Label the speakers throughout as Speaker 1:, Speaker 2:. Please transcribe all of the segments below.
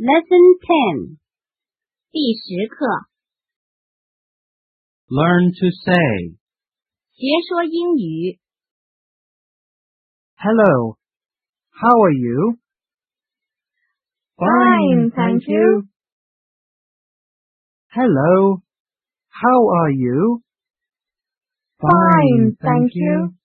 Speaker 1: Lesson 10.
Speaker 2: 第10课
Speaker 3: Learn to say.
Speaker 2: 学说英语
Speaker 3: Hello. How are you?
Speaker 2: Fine, thank you.
Speaker 3: Hello. How are you?
Speaker 2: Fine, thank you.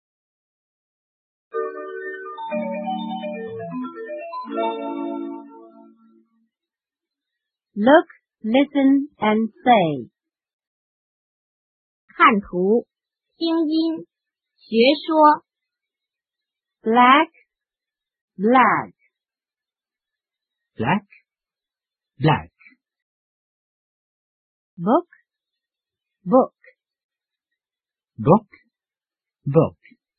Speaker 1: Look, listen, and say.
Speaker 2: 看图听音学说
Speaker 1: Black, black.
Speaker 3: Black, black.
Speaker 1: Book, book.
Speaker 3: Book, book.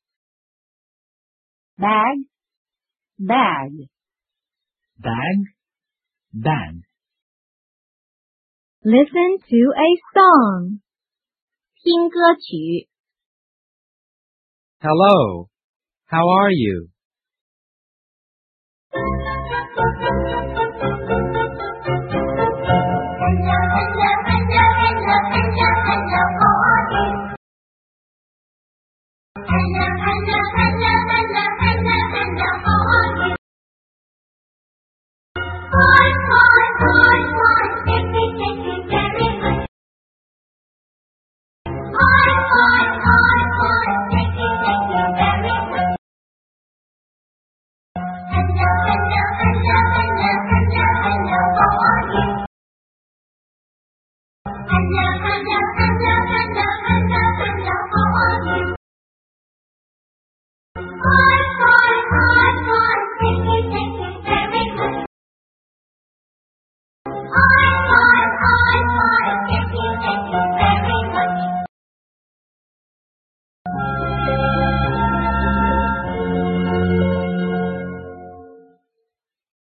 Speaker 1: Bag, bag.
Speaker 3: Bag, bag.
Speaker 2: Listen to a song. 听歌曲
Speaker 3: Hello. How are you?
Speaker 4: Hi, hi, hi, hi.